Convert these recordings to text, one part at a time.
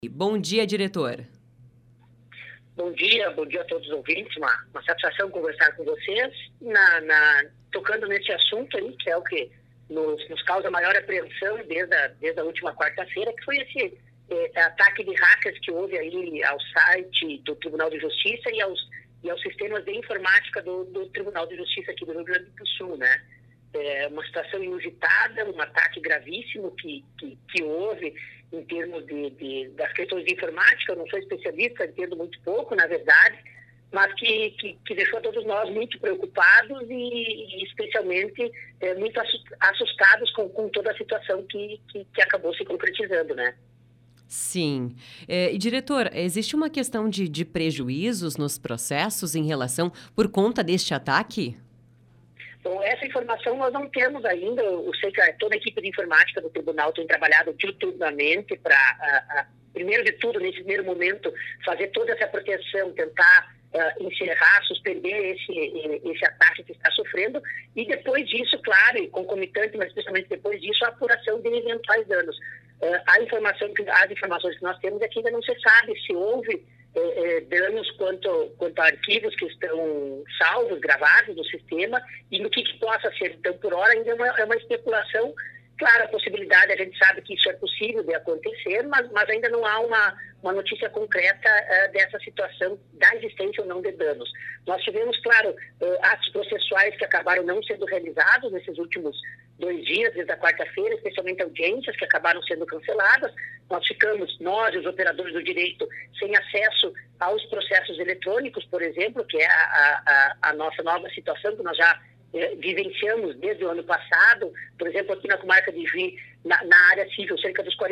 Bom dia, diretor. Bom dia a todos os ouvintes. Uma satisfação conversar com vocês, tocando nesse assunto aí, que é o que nos causa maior apreensão desde a última quarta-feira, que foi esse ataque de hackers que houve aí ao site do Tribunal de Justiça e aos sistemas de informática do Tribunal de Justiça aqui do Rio Grande do Sul, né? É uma situação inusitada, um ataque gravíssimo que houve em termos das questões de informática. Eu não sou especialista, entendo muito pouco, na verdade, mas que deixou todos nós muito preocupados e especialmente muito assustados com toda a situação que acabou se concretizando, né? Sim. E, diretor, existe uma questão de prejuízos nos processos em relação por conta deste ataque? Bom, essa informação nós não temos ainda. Eu sei que toda a equipe de informática do tribunal tem trabalhado diuturnamente para, primeiro de tudo, nesse primeiro momento, fazer toda essa proteção, tentar encerrar, suspender esse ataque que está sofrendo, e depois disso, claro, e concomitante, mas especialmente depois disso, a apuração de eventuais danos. As informações que nós temos é que ainda não se sabe se houve danos quanto a arquivos que estão salvos, gravados no sistema, e no que possa ser. Então, por hora, ainda é uma especulação. Claro, a possibilidade, a gente sabe que isso é possível de acontecer, mas ainda não há uma notícia concreta dessa situação, da existência ou não de danos. Nós tivemos, claro, atos processuais que acabaram não sendo realizados nesses últimos 2 dias, desde a quarta-feira, especialmente audiências que acabaram sendo canceladas. Nós, os operadores do direito, sem acesso aos processos eletrônicos, por exemplo, que é a nossa nova situação, que nós já vivenciamos desde o ano passado. Por exemplo, aqui na comarca de Juí, na área civil, cerca de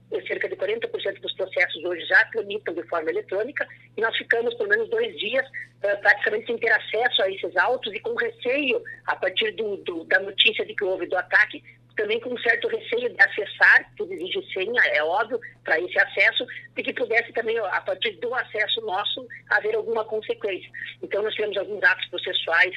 40% dos processos hoje já tramitam de forma eletrônica, e nós ficamos pelo menos 2 dias praticamente sem ter acesso a esses autos e com receio, a partir da notícia de que houve do ataque, também com um certo receio de acessar, tudo exige senha, é óbvio, para esse acesso, e que pudesse também, a partir do acesso nosso, haver alguma consequência. Então, nós tivemos alguns atos processuais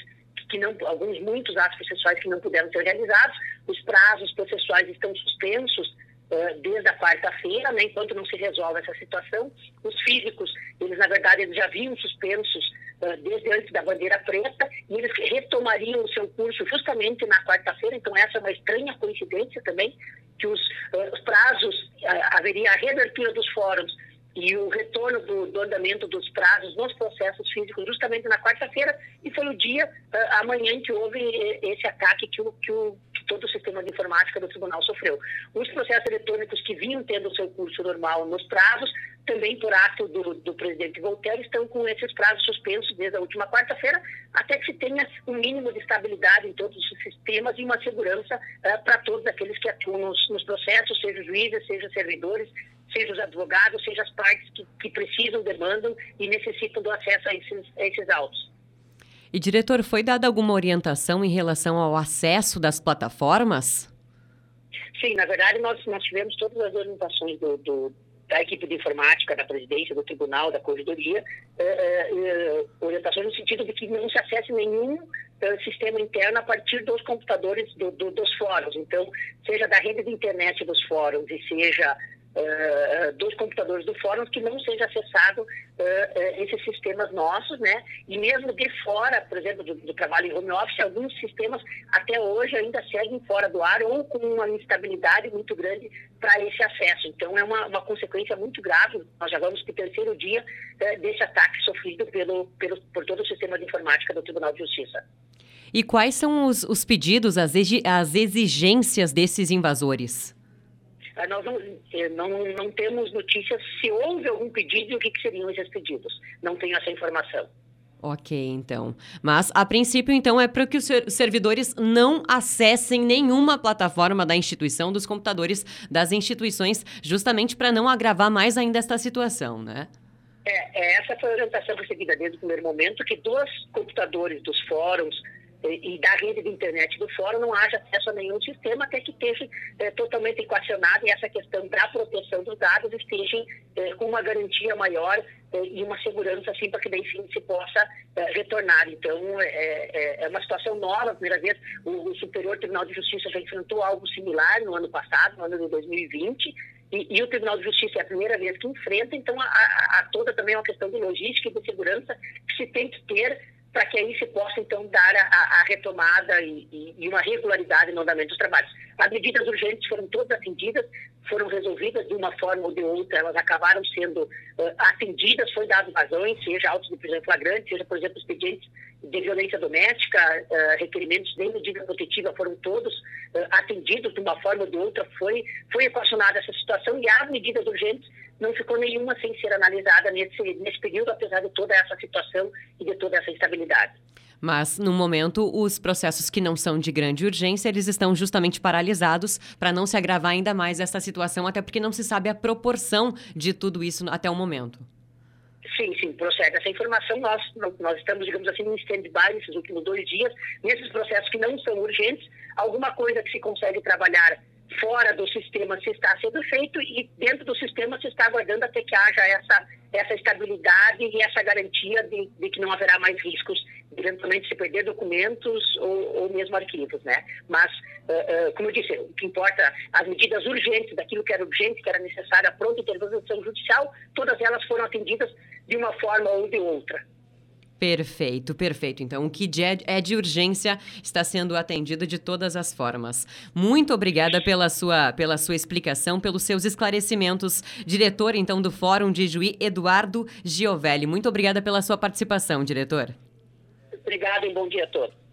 muitos atos processuais que não puderam ser realizados. Os prazos processuais estão suspensos desde a quarta-feira, né, enquanto não se resolve essa situação. Os físicos, eles na verdade eles já vinham suspensos desde antes da bandeira preta, e eles retomariam o seu curso justamente na quarta-feira. Então essa é uma estranha coincidência também, que os prazos, haveria a reabertura dos fóruns e o retorno do andamento dos prazos nos processos físicos justamente na quarta-feira, e foi o dia, amanhã, que houve esse ataque que todo o sistema de informática do tribunal sofreu. Os processos eletrônicos que vinham tendo o seu curso normal nos prazos, também por ato do presidente Voltaire, estão com esses prazos suspensos desde a última quarta-feira, até que se tenha um mínimo de estabilidade em todos os sistemas e uma segurança para todos aqueles que atuam nos processos, seja os juízes, seja os servidores, seja os advogados, seja as partes que precisam, demandam e necessitam do acesso a esses autos. E, diretor, foi dada alguma orientação em relação ao acesso das plataformas? Sim, na verdade, nós tivemos todas as orientações da equipe de informática, da presidência, do tribunal, da corredoria, orientações no sentido de que não se acesse nenhum sistema interno a partir dos computadores dos fóruns. Então, seja da rede de internet dos fóruns e seja dos computadores do fórum, que não seja acessado esses sistemas nossos, né? E mesmo de fora, por exemplo, do trabalho em home office, alguns sistemas até hoje ainda seguem fora do ar ou com uma instabilidade muito grande para esse acesso. Então é uma consequência muito grave. Nós já vamos para o 3º dia desse ataque sofrido por todo o sistema de informática do Tribunal de Justiça. E quais são os pedidos, as exigências desses invasores? Nós não temos notícias se houve algum pedido e o que seriam esses pedidos. Não tenho essa informação. Ok, então. Mas, a princípio, então, é para que os servidores não acessem nenhuma plataforma da instituição, dos computadores das instituições, justamente para não agravar mais ainda esta situação, né? Essa foi a orientação recebida desde o primeiro momento, que dos computadores dos fóruns e da rede de internet do fórum não haja acesso a nenhum sistema, até que esteja totalmente equacionado, e essa questão da proteção dos dados esteja com uma garantia maior e uma segurança, assim, para que daí sim se possa retornar. Então, é uma situação nova. A primeira vez, o Superior Tribunal de Justiça já enfrentou algo similar no ano passado, no ano de 2020, E o Tribunal de Justiça é a primeira vez que enfrenta, então há toda também uma questão de logística e de segurança que se tem que ter para que aí se possa, então, dar a retomada e uma regularidade no andamento dos trabalhos. As medidas urgentes foram todas atendidas, foram resolvidas de uma forma ou de outra, elas acabaram sendo atendidas, foi dado vazões, seja autos de prisão em flagrante, seja, por exemplo, expedientes de violência doméstica, requerimentos de medida protetiva foram todos atendidos de uma forma ou de outra, foi equacionada essa situação e as medidas urgentes não ficou nenhuma sem ser analisada nesse período, apesar de toda essa situação e de toda essa instabilidade. Mas, no momento, os processos que não são de grande urgência, eles estão justamente paralisados para não se agravar ainda mais essa situação, até porque não se sabe a proporção de tudo isso até o momento. Sim, procede. Essa informação, nós estamos, digamos assim, em stand-by nesses últimos 2 dias, nesses processos que não são urgentes, alguma coisa que se consegue trabalhar fora do sistema se está sendo feito e dentro do sistema se está aguardando até que haja essa estabilidade e essa garantia de que não haverá mais riscos de eventualmente se perder documentos ou mesmo arquivos, né? Mas, como eu disse, o que importa, as medidas urgentes, daquilo que era urgente, que era necessário, a pronta intervenção judicial, todas elas foram atendidas de uma forma ou de outra. Perfeito. Então, o que é de urgência está sendo atendido de todas as formas. Muito obrigada pela sua explicação, pelos seus esclarecimentos. Diretor, então, do Fórum de Juí, Eduardo Giovelli. Muito obrigada pela sua participação, diretor. Obrigado e bom dia a todos.